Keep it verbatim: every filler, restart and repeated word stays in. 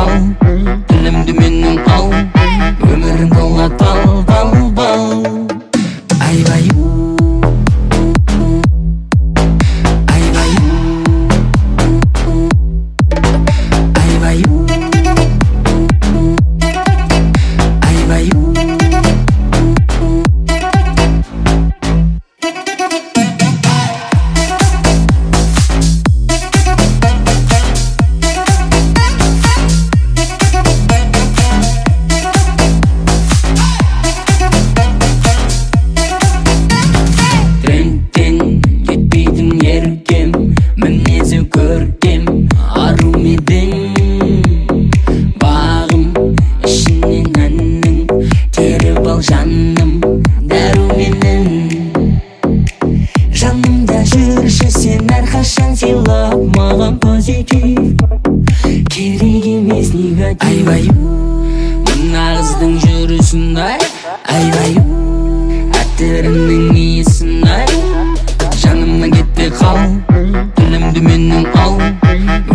қал, тілімді менің ал, өмірім бола тал, тал, бал. Айбай, айбай, айбай, айбай. Мінезі көркем, ару медің бағым, ішінен әннің теріп ал жаным, дәру менің. Жанымда жүрші сен әрқашан сыйлап маған позитив, керек емес негатив. Айбай, мына қыздың жүрісін ай, айбай, әтірінің иісін ай, жанымнан кетпей қал, тілімді менің ал,